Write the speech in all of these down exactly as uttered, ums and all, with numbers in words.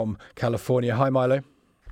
From California. Hi, Milo.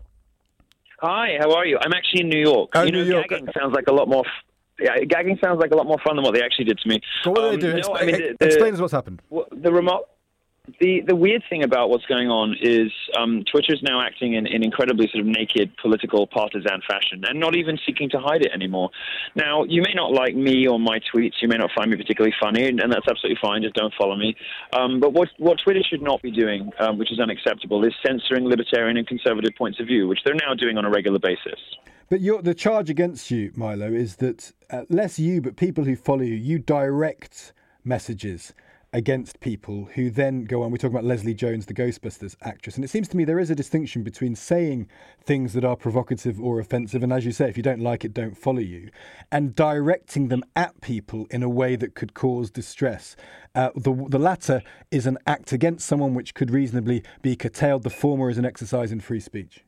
Hi, how are you? I'm actually in New York. Oh, you know, New York. gagging sounds like a lot more. F- yeah, gagging sounds like a lot more fun than what they actually did to me. So what um, do they do? No, Expl- I mean, the, the, explain us what's happened. The remote. The the weird thing about what's going on is um, Twitter is now acting in, in incredibly sort of naked political partisan fashion and not even seeking to hide it anymore. Now, you may not like me or my tweets. You may not find me particularly funny, and, and that's absolutely fine. Just don't follow me. Um, but what what Twitter should not be doing, um, which is unacceptable, is censoring libertarian and conservative points of view, which they're now doing on a regular basis. But you're, the charge against you, Milo, is that uh, less you, but people who follow you, you direct messages against people who then go on. We're talking about Leslie Jones, the Ghostbusters actress. And it seems to me there is a distinction between saying things that are provocative or offensive, and as you say, if you don't like it, don't follow you, and directing them at people in a way that could cause distress. Uh, the, the latter is an act against someone which could reasonably be curtailed. The former is an exercise in free speech.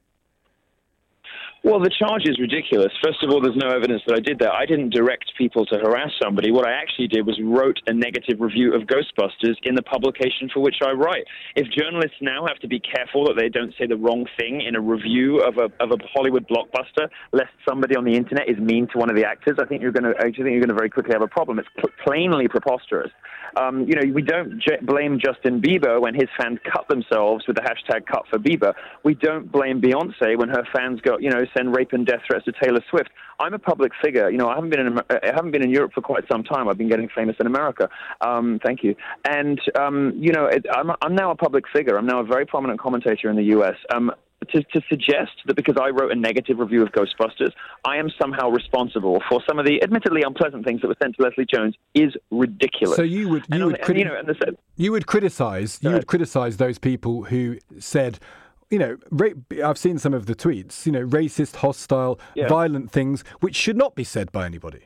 Well, the charge is ridiculous. First of all, there's no evidence that I did that. I didn't direct people to harass somebody. What I actually did was wrote a negative review of Ghostbusters in the publication for which I write. If journalists now have to be careful that they don't say the wrong thing in a review of a of a Hollywood blockbuster, lest somebody on the internet is mean to one of the actors, I think you're going to I think you're going to very quickly have a problem. It's pl- plainly preposterous. Um, you know, we don't j- blame Justin Bieber when his fans cut themselves with the hashtag cut for Bieber. We don't blame Beyonce when her fans go, you know, send rape and death threats to Taylor Swift. I'm a public figure. You know, I haven't been in I haven't been in Europe for quite some time. I've been getting famous in America. Um, thank you. And um, you know, it, I'm I'm now a public figure. I'm now a very prominent commentator in the U S. Um, To, to suggest that because I wrote a negative review of Ghostbusters, I am somehow responsible for some of the admittedly unpleasant things that were sent to Leslie Jones is ridiculous. So you would you and would on, criti- and, you know, and the, you would criticize you would criticize those people who said, you know, ra- I've seen some of the tweets, you know, racist, hostile, yeah. violent things which should not be said by anybody.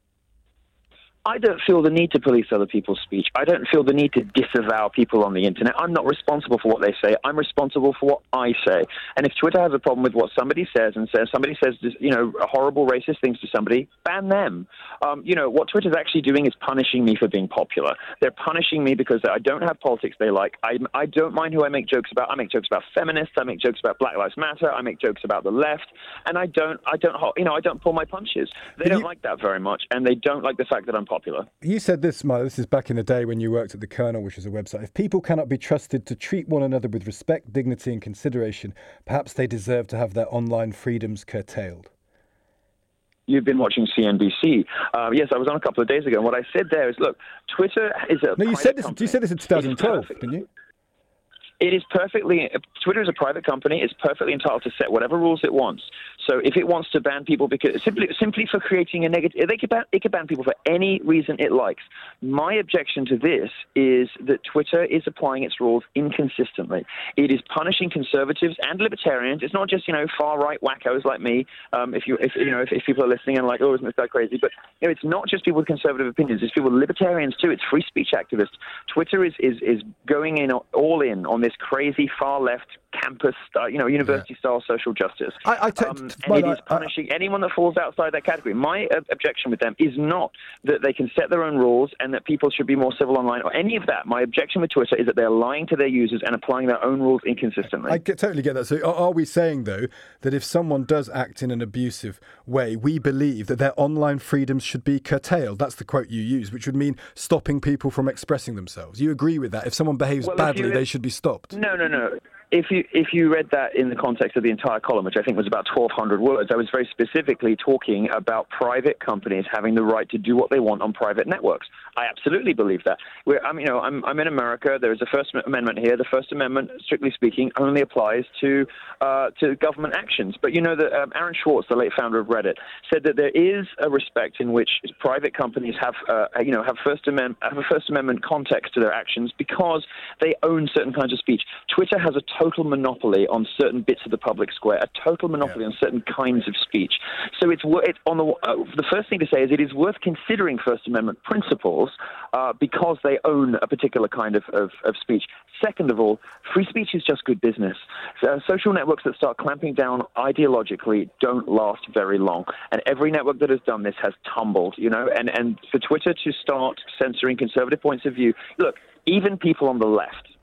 I don't feel the need to police other people's speech. I don't feel the need to disavow people on the internet. I'm not responsible for what they say. I'm responsible for what I say. And if Twitter has a problem with what somebody says and says somebody says, you know, horrible racist things to somebody, ban them. Um, you know, what Twitter's actually doing is punishing me for being popular. They're punishing me because I don't have politics they like. I, I don't mind who I make jokes about. I make jokes about feminists. I make jokes about Black Lives Matter. I make jokes about the left. And I don't, I don't, you know, I don't pull my punches. They But don't you... like that very much. And they don't like the fact that I'm popular. You said this, Milo, this is back in the day when you worked at The Kernel, which is a website. If people cannot be trusted to treat one another with respect, dignity and consideration, perhaps they deserve to have their online freedoms curtailed. You've been watching C N B C. Uh, yes, I was on a couple of days ago, and what I said there is, look, Twitter is a No, you said this. company. You said this in twenty twelve, didn't you? It is perfectly, Twitter is a private company. It's perfectly entitled to set whatever rules it wants. So if it wants to ban people because simply simply for creating a negative, they could ban, it could ban people for any reason it likes. My objection to this is that Twitter is applying its rules inconsistently. It is punishing conservatives and libertarians. It's not just, you know, far right wackos like me. Um, if you if you know if, if people are listening and like, oh, isn't this that crazy? But you know, it's not just people with conservative opinions. It's people with libertarians too. It's free speech activists. Twitter is is is going in all in on this crazy far left campus, uh, you know, university style social justice. I, I t- um, t- and it is I, punishing I, anyone that falls outside that category. My uh, objection with them is not that they can set their own rules and that people should be more civil online or any of that. My objection with Twitter is that they're lying to their users and applying their own rules inconsistently. I get, totally get that. So are, are we saying, though, that if someone does act in an abusive way, we believe that their online freedoms should be curtailed? That's the quote you use, which would mean stopping people from expressing themselves. You agree with that? If someone behaves well, badly, you, they should be stopped? No, no, no. If you if you read that in the context of the entire column, which I think was about twelve hundred words, I was very specifically talking about private companies having the right to do what they want on private networks. I absolutely believe that. We're, I'm, you know, I'm, I'm in America. There is a First Amendment here. The First Amendment, strictly speaking, only applies to uh, to government actions. But you know that um, Aaron Swartz, the late founder of Reddit, said that there is a respect in which private companies have, uh, you know, have First Amendment have a First Amendment context to their actions because they own certain kinds of speech. Twitter has a total monopoly on certain bits of the public square, a total monopoly yeah. on certain kinds of speech. So it's, it's on the uh, the first thing to say is it is worth considering First Amendment principles uh, because they own a particular kind of, of, of speech. Second of all, free speech is just good business. So, social networks that start clamping down ideologically don't last very long. And every network that has done this has tumbled, you know, and, and for Twitter to start censoring conservative points of view, look, even people on the left,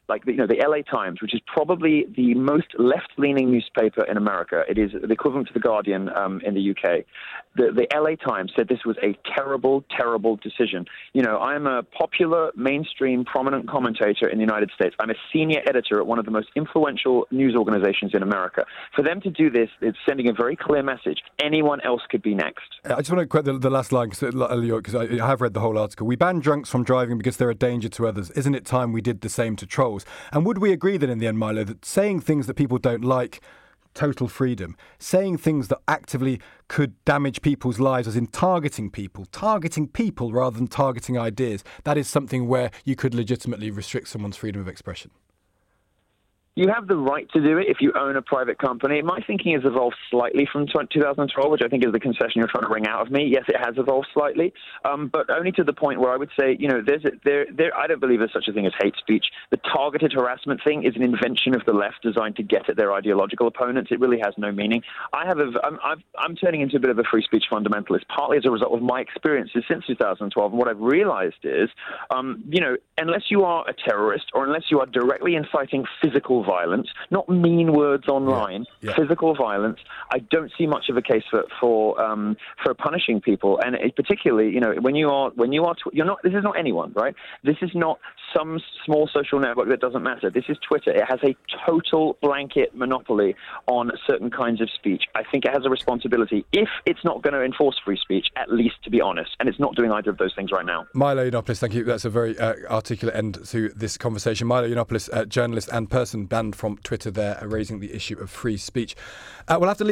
like you know the L A Times, which is probably the most left-leaning newspaper in America. It is the equivalent to the Guardian um, in the U K. The, the L A Times said this was a terrible, terrible decision. You know, I'm a popular, mainstream, prominent commentator in the United States. I'm a senior editor at one of the most influential news organizations in America. For them to do this, it's sending a very clear message. Anyone else could be next. I just want to quote the, the last line, because I, I have read the whole article. We ban drunks from driving because they're a danger to others. Isn't it time we did the same to trolls? And would we agree that in the end, Milo, that saying things that people don't like, total freedom, saying things that actively could damage people's lives, as in targeting people, targeting people rather than targeting ideas, that is something where you could legitimately restrict someone's freedom of expression? You have the right to do it if you own a private company. My thinking has evolved slightly from two thousand twelve, which I think is the concession you're trying to wring out of me. Yes, it has evolved slightly, um, but only to the point where I would say, you know, there's a, there, there. I don't believe there's such a thing as hate speech. The targeted harassment thing is an invention of the left designed to get at their ideological opponents. It really has no meaning. I have a, I'm, I've, I'm turning into a bit of a free speech fundamentalist, partly as a result of my experiences since two thousand twelve. And what I've realized is, um, you know, unless you are a terrorist or unless you are directly inciting physical violence, not mean words online, yeah, yeah. physical violence, I don't see much of a case for for um, for punishing people. And it, particularly, you know, when you are when you are tw- you're not. This is not anyone, right? This is not some small social network that doesn't matter. This is Twitter. It has a total blanket monopoly on certain kinds of speech. I think it has a responsibility, if it's not going to enforce free speech, at least to be honest. And it's not doing either of those things right now. Milo Yiannopoulos, thank you. That's a very uh, articulate end to this conversation. Milo Yiannopoulos, uh, journalist and person banned from Twitter there, uh, raising the issue of free speech. Uh, we'll have to leave